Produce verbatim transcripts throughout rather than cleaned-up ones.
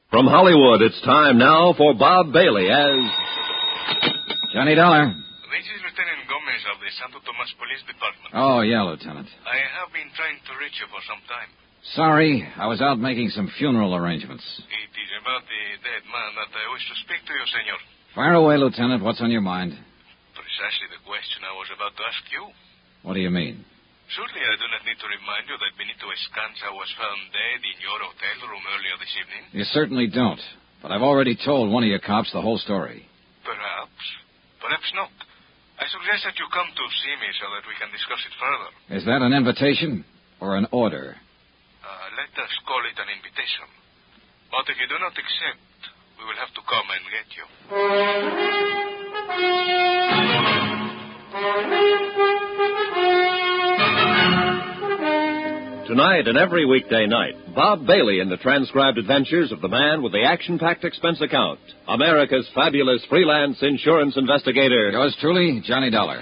From Hollywood, it's time now for Bob Bailey as... Johnny Dollar. This is Lieutenant Gomez of the Santo Tomas Police Department. Oh, yeah, Lieutenant. I have been trying to reach you for some time. Sorry, I was out making some funeral arrangements. It is about the dead man that I wish to speak to you, senor. Fire away, Lieutenant. What's on your mind? Precisely the question I was about to ask you. What do you mean? Surely I do not need to remind you that Benito Escanza was found dead in your hotel room earlier this evening. You certainly don't. But I've already told one of your cops the whole story. Perhaps. Perhaps not. I suggest that you come to see me so that we can discuss it further. Is that an invitation or an order? Uh, let us call it an invitation. But if you do not accept, we will have to come and get you. Tonight and every weekday night, Bob Bailey in the transcribed adventures of the man with the action-packed expense account, America's fabulous freelance insurance investigator. Yours truly, Johnny Dollar.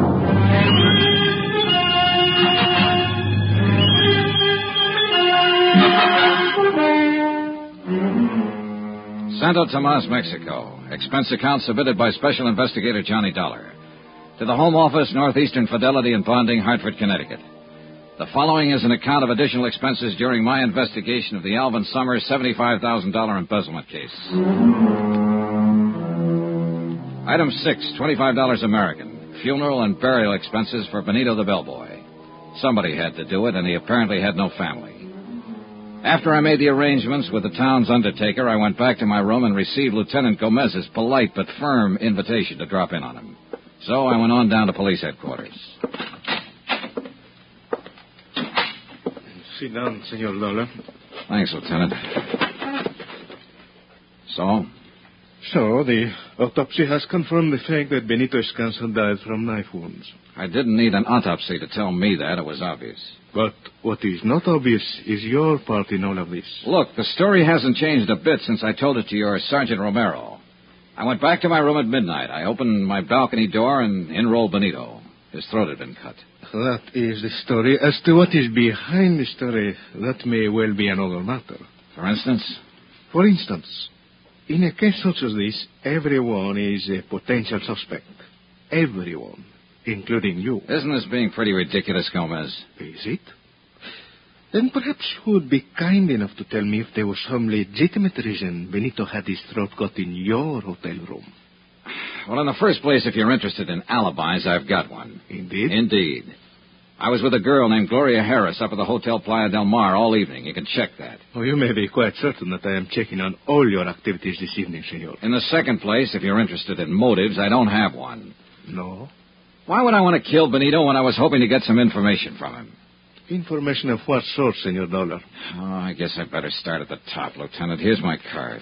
Santo Tomas, Mexico. Expense account submitted by Special Investigator Johnny Dollar. To the Home Office, Northeastern Fidelity and Bonding, Hartford, Connecticut. The following is an account of additional expenses during my investigation of the Alvin Summers seventy-five thousand dollars embezzlement case. Item six, twenty-five dollars American. Funeral and burial expenses for Benito the bellboy. Somebody had to do it, and he apparently had no family. After I made the arrangements with the town's undertaker, I went back to my room and received Lieutenant Gomez's polite but firm invitation to drop in on him. So I went on down to police headquarters. Sit down, Senor Dollar. Thanks, Lieutenant. So? So, the autopsy has confirmed the fact that Benito Escanza died from knife wounds. I didn't need an autopsy to tell me that. It was obvious. But what is not obvious is your part in all of this. Look, the story hasn't changed a bit since I told it to your Sergeant Romero. I went back to my room at midnight. I opened my balcony door and in rolled Benito. His throat had been cut. That is the story. As to what is behind the story, that may well be another matter. For instance? For instance, in a case such as this, everyone is a potential suspect. Everyone, including you. Isn't this being pretty ridiculous, Gomez? Is it? Then perhaps you would be kind enough to tell me if there was some legitimate reason Benito had his throat cut in your hotel room. Well, in the first place, if you're interested in alibis, I've got one. Indeed? Indeed. I was with a girl named Gloria Harris up at the Hotel Playa del Mar all evening. You can check that. Oh, you may be quite certain that I am checking on all your activities this evening, senor. In the second place, if you're interested in motives, I don't have one. No? Why would I want to kill Benito when I was hoping to get some information from him? Information of what sort, Senor Dollar? Oh, I guess I'd better start at the top, Lieutenant. Here's my card.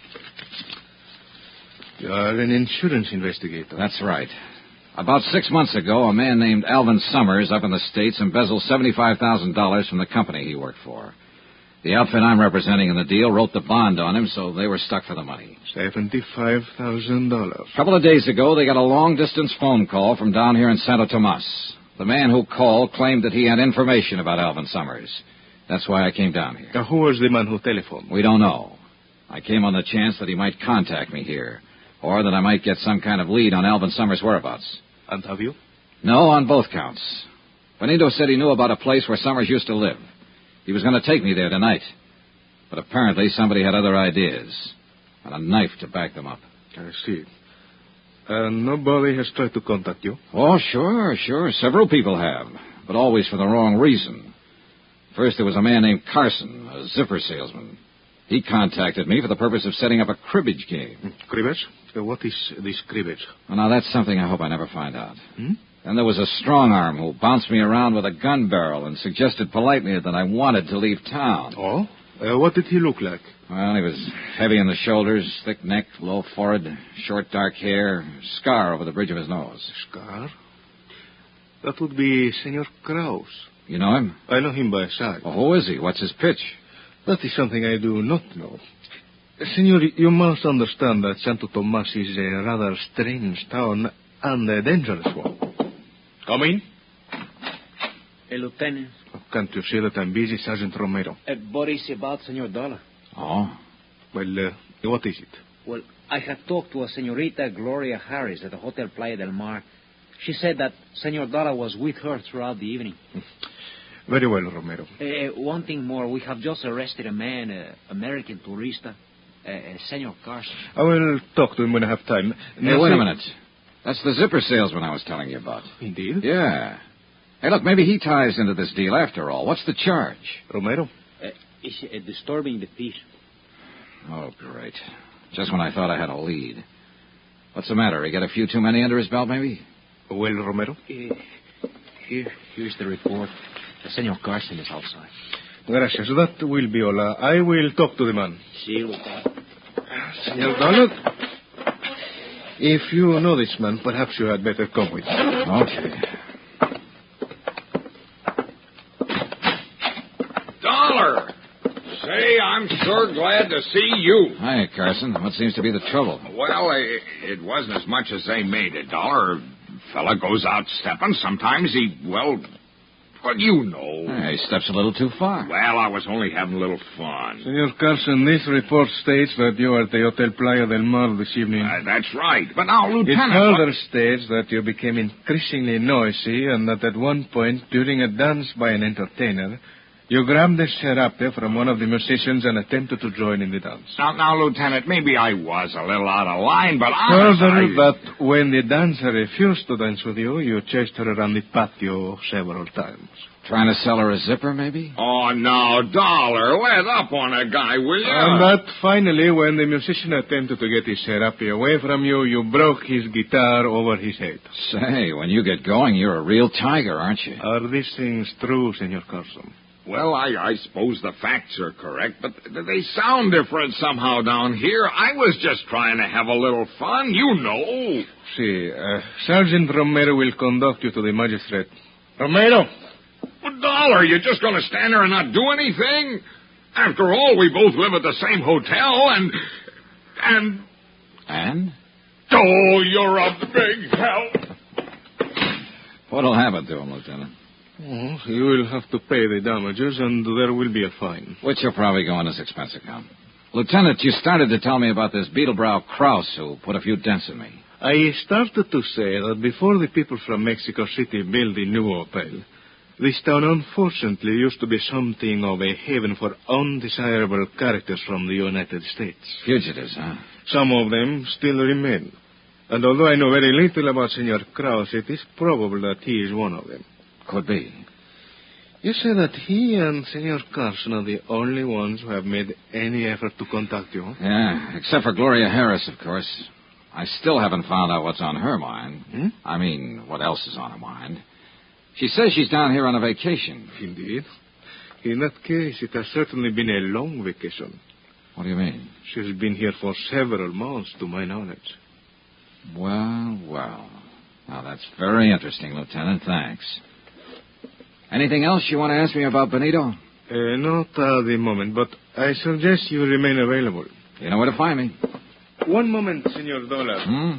You are an insurance investigator. That's right. About six months ago, a man named Alvin Summers up in the States embezzled seventy-five thousand dollars from the company he worked for. The outfit I'm representing in the deal wrote the bond on him, so they were stuck for the money. seventy-five thousand dollars. A couple of days ago, they got a long-distance phone call from down here in Santo Tomas. The man who called claimed that he had information about Alvin Summers. That's why I came down here. Now, who was the man who telephoned? We don't know. I came on the chance that he might contact me here, or that I might get some kind of lead on Alvin Summers' whereabouts. And have you? No, on both counts. Benito said he knew about a place where Summers used to live. He was going to take me there tonight. But apparently somebody had other ideas, and a knife to back them up. I see. And nobody has tried to contact you? Oh, sure, sure. Several people have, but always for the wrong reason. First, there was a man named Carson, a zipper salesman. He contacted me for the purpose of setting up a cribbage game. Cribbage? Uh, what is this cribbage? Well, now, that's something I hope I never find out. Hmm? Then there was a strong-arm who bounced me around with a gun barrel and suggested politely that I wanted to leave town. Oh? Uh, what did he look like? Well, he was heavy in the shoulders, thick neck, low forehead, short dark hair, scar over the bridge of his nose. Scar? That would be Senor Kraus. You know him? I know him by sight. Well, who is he? What's his pitch? That is something I do not know. Senor, you must understand that Santo Tomas is a rather strange town and a dangerous one. Come in. Hey, Lieutenant. Oh, can't you see that I'm busy, Sergeant Romero? Uh, what is about Senor Dollar? Oh? Well, uh, what is it? Well, I have talked to a Senorita Gloria Harris at the Hotel Playa del Mar. She said that Senor Dollar was with her throughout the evening. Very well, Romero. Uh, one thing more. We have just arrested a man, an American tourista, uh, uh, Senor Carson. I will talk to him when I have time. Hey, wait a minute. That's the zipper salesman I was telling you about. Indeed? Yeah. Hey, look, maybe he ties into this deal after all. What's the charge? Romero? Uh, is uh, disturbing the peace. Oh, great. Just when I thought I had a lead. What's the matter? He got a few too many under his belt, maybe? Well, Romero? Uh, here, here's the report. Uh, Senor Carson is outside. Gracias. That will be all. Uh, I will talk to the man. See, Lieutenant. Senor Donald? If you know this man, perhaps you had better come with me. Okay. Dollar! Say, I'm sure glad to see you. Hi, Carson. What seems to be the trouble? Well, it, it wasn't as much as they made it, Dollar. Fella goes out stepping. Sometimes he, well, well, you know. Hey, he steps a little too far. Well, I was only having a little fun. Senor Carson, this report states that you are at the Hotel Playa del Mar this evening. Uh, that's right. But now, It Lieutenant... further what- states that you became increasingly noisy and that at one point, during a dance by an entertainer, you grabbed a serape from one of the musicians and attempted to join in the dance. Now, now, Lieutenant, maybe I was a little out of line, but honestly... Further, I... that when the dancer refused to dance with you, you chased her around the patio several times. Trying to sell her a zipper, maybe? Oh, no, Dollar, let up on a guy, will you? And that finally, when the musician attempted to get his serape away from you, you broke his guitar over his head. Say, when you get going, you're a real tiger, aren't you? Are these things true, Senor Carson? Well, I, I suppose the facts are correct, but they sound different somehow down here. I was just trying to have a little fun, you know. See, uh, Sergeant Romero will conduct you to the magistrate. Romero! Well, Dollar, you're just going to stand there and not do anything? After all, we both live at the same hotel, and... And... And? Oh, you're a big help. What'll happen to him, Lieutenant? Oh, you will have to pay the damages, and there will be a fine. Which will probably go on his expense account. Lieutenant, you started to tell me about this Beetlebrow Krause who put a few dents in me. I started to say that before the people from Mexico City built the new hotel, this town unfortunately used to be something of a haven for undesirable characters from the United States. Fugitives, huh? Some of them still remain. And although I know very little about Senor Krause, it is probable that he is one of them. Could be. You say that he and Senor Carson are the only ones who have made any effort to contact you? Yeah, except for Gloria Harris, of course. I still haven't found out what's on her mind. Hmm? I mean, what else is on her mind. She says she's down here on a vacation. Indeed. In that case, it has certainly been a long vacation. What do you mean? She has been here for several months, to my knowledge. Well, well. Now, that's very interesting, Lieutenant. Thanks. Anything else you want to ask me about Benito? Uh, not at the moment, but I suggest you remain available. You know where to find me. One moment, Senor Dollar. Hmm?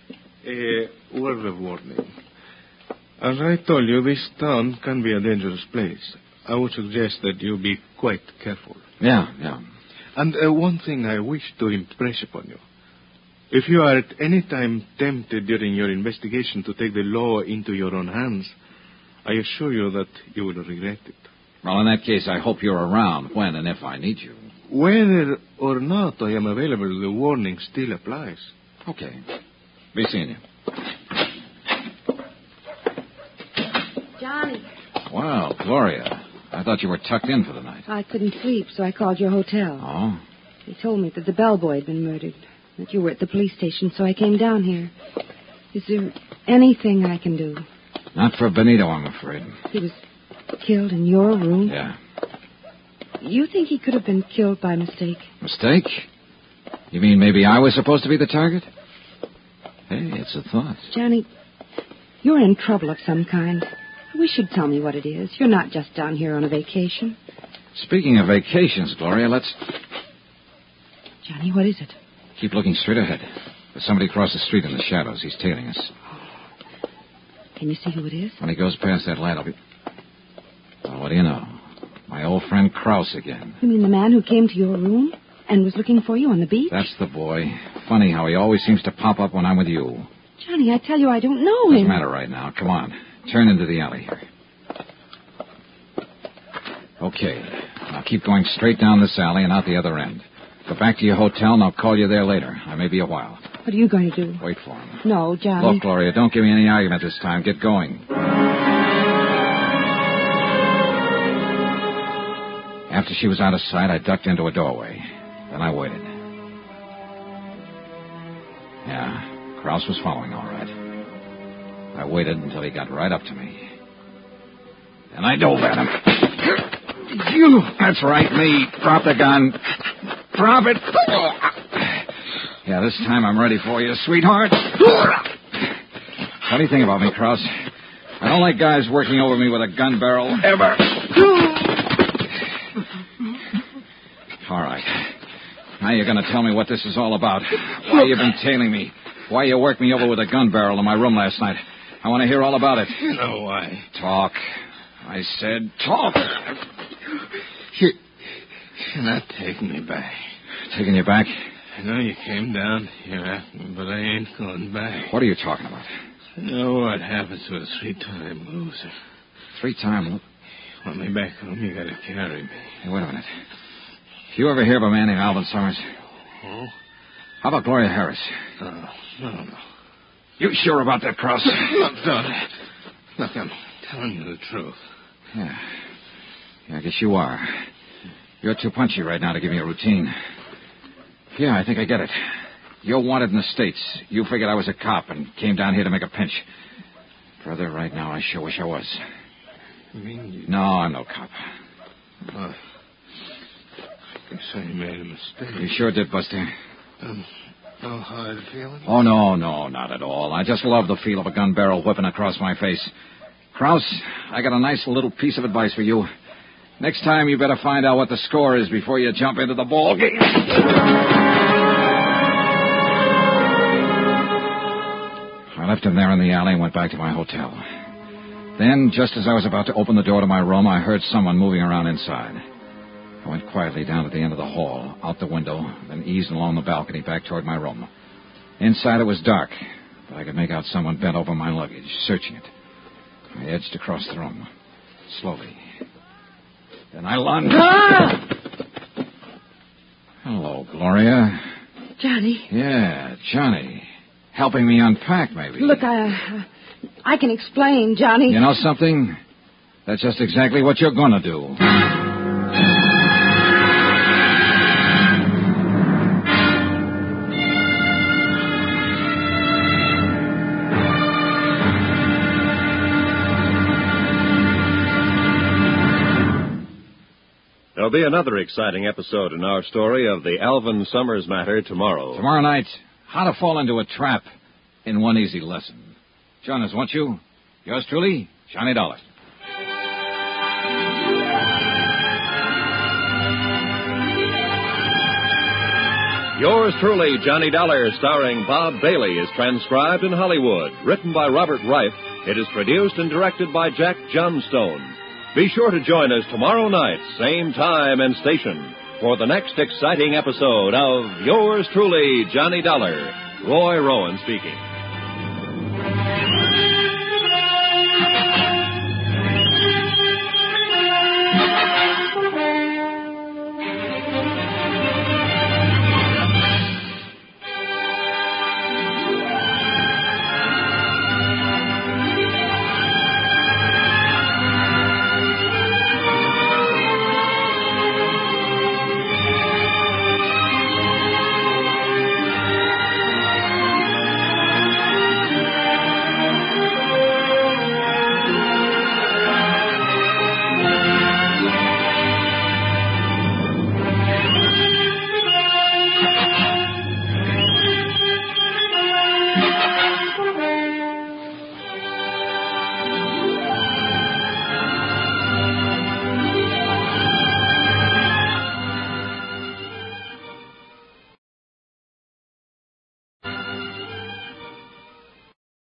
A word of warning. As I told you, this town can be a dangerous place. I would suggest that you be quite careful. Yeah, yeah. And uh, one thing I wish to impress upon you. If you are at any time tempted during your investigation to take the law into your own hands, I assure you that you will regret it. Well, in that case, I hope you're around when and if I need you. Whether or not I am available, the warning still applies. Okay. Be seeing you. Johnny, Well, Gloria, I thought you were tucked in for the night. I couldn't sleep, so I called your hotel. Oh? They told me that the bellboy had been murdered, that you were at the police station, so I came down here. Is there anything I can do? Not for Benito, I'm afraid. He was killed in your room? Yeah. You think he could have been killed by mistake? Mistake? You mean maybe I was supposed to be the target? Hey, it's a thought. Johnny, you're in trouble of some kind. I wish you'd tell me what it is. You're not just down here on a vacation. Speaking of vacations, Gloria, let's Johnny, what is it? keep looking straight ahead. There's somebody across the street in the shadows. He's tailing us. Can you see who it is? When he goes past that light, I'll be... Well, what do you know? My old friend Krause again. You mean the man who came to your room? And was looking for you on the beach? That's the boy. Funny how he always seems to pop up when I'm with you. Johnny, I tell you, I don't know Doesn't him. matter right now. Come on. Turn into the alley here. Okay. Now keep going straight down this alley and out the other end. Go back to your hotel, and I'll call you there later. I may be a while. What are you going to do? Wait for him. No, Johnny. Look, Gloria, don't give me any argument this time. Get going. After she was out of sight, I ducked into a doorway. Then I waited. Yeah, Krause was following all right. I waited until he got right up to me. And I dove at him. You! That's right, me. Drop the gun. Drop it. Yeah, this time I'm ready for you, sweetheart. Funny thing about me, Krause. I don't like guys working over me with a gun barrel, ever. All right. Now you're going to tell me what this is all about. Why you've been tailing me. Why you worked me over with a gun barrel in my room last night. I want to hear all about it. You know why. Talk. I said talk. You, you're not taking me back. Taking you back? I know you came down here after me, but I ain't going back. What are you talking about? I know what happens to a three-time loser. Three-time loser? You want me back home, you gotta carry me. Hey, wait a minute. You ever hear of a man named Alvin Summers? Oh? How about Gloria Harris? No, no, no. You sure about that, Krause? Look, Donnie. Look, I'm telling you the truth. Yeah. Yeah, I guess you are. You're too punchy right now to give me a routine. Yeah, I think I get it. You're wanted in the States. You figured I was a cop and came down here to make a pinch. Brother, right now I sure wish I was. You mean you... No, I'm no cop. Uh, I guess I made a mistake. You sure did, Buster. Um, no hard feeling? Oh, no, no, not at all. I just love the feel of a gun barrel whipping across my face. Krause, I got a nice little piece of advice for you. Next time, you better find out what the score is before you jump into the ball game. I left him there in the alley and went back to my hotel. Then, just as I was about to open the door to my room, I heard someone moving around inside. I went quietly down to the end of the hall, out the window, then eased along the balcony back toward my room. Inside it was dark, but I could make out someone bent over my luggage, searching it. I edged across the room, slowly. Then I lunged. Ah! Hello, Gloria. Johnny. Yeah, Johnny. Helping me unpack, maybe. Look, I, uh, I can explain, Johnny. You know something? That's just exactly what you're going to do. There'll be another exciting episode in our story of the Alvin Summers matter tomorrow. Tomorrow night, how to fall into a trap in one easy lesson. Join us, won't you? Yours truly, Johnny Dollar. Yours truly, Johnny Dollar, starring Bob Bailey, is transcribed in Hollywood. Written by Robert Reif, it is produced and directed by Jack Johnstone. Be sure to join us tomorrow night, same time and station, for the next exciting episode of Yours truly, Johnny Dollar. Roy Rowan speaking.